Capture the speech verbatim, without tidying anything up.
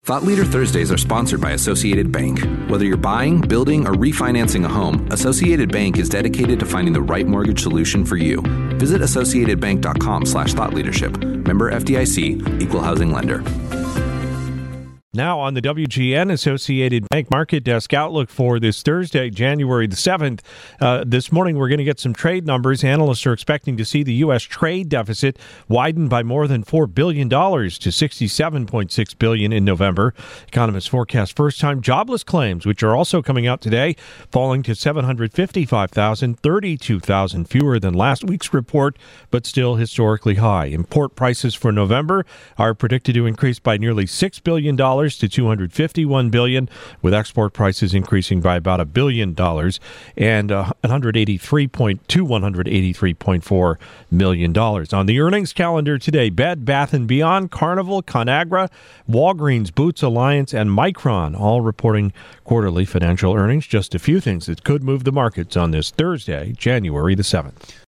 Thought Leader Thursdays are sponsored by Associated Bank. Whether you're buying, building, or refinancing a home, Associated Bank is dedicated to finding the right mortgage solution for you. Visit associatedbank.com slash thought leadership. Member F D I C, Equal Housing Lender. Now on the W G N Associated Bank Market Desk outlook for this Thursday, January the seventh. Uh, this morning we're going to get some trade numbers. Analysts are expecting to see the U S trade deficit widen by more than four billion dollars to sixty-seven point six billion dollars in November. Economists forecast first-time jobless claims, which are also coming out today, falling to seven hundred fifty-five thousand, thirty-two thousand fewer than last week's report, but still historically high. Import prices for November are predicted to increase by nearly six billion dollars to two hundred fifty-one billion dollars, with export prices increasing by about a billion dollars and uh, one hundred eighty-three point two, one hundred eighty-three point four million dollars. On the earnings calendar today, Bed Bath and Beyond, Carnival, ConAgra, Walgreens, Boots Alliance, and Micron all reporting quarterly financial earnings. Just a few things that could move the markets on this Thursday, January the seventh.